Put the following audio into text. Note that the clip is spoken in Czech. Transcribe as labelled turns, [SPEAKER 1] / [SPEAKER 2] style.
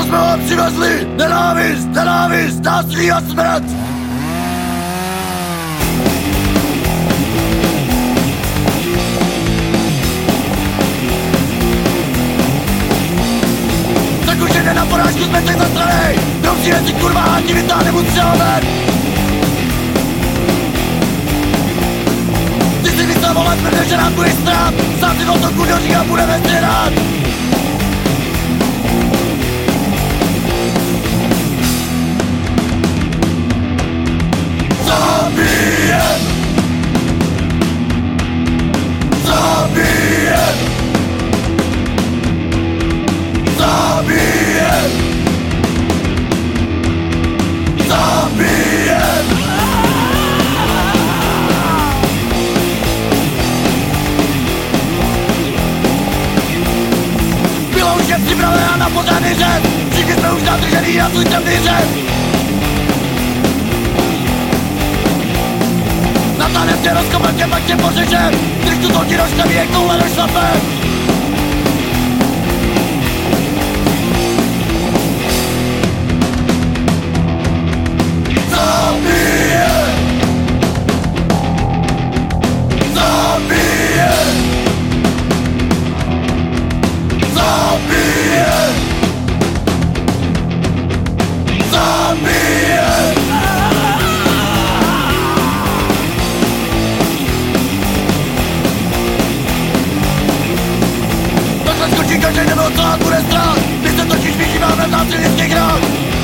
[SPEAKER 1] jsme vám přivezli nenávist, nenávist, násilí a smrt. Tak už jde na porážku, jsme teď zastranej. Neusíle si kurva hádí vytáhne mu střelben. Ty si myslel vole tvrdě, že nám budeš strát. Sám si o to kudo říká, budeme střelat. Zabijem! Zabijem! Zabijem! Zabijem! Byla už je připravená na pořádný řez. Všichni jsme už nadržený a svůj temný řez. Natáhnem tě rozkopem tě, pak tě pořešem. Když tu to ti rozstaví, jak tohle došlapem. Zabije! Zabije! Zabije! Zabije! Takhle skočí každý nebyl celá bude strát. My se totiž vyžíváme v násilnických hrách.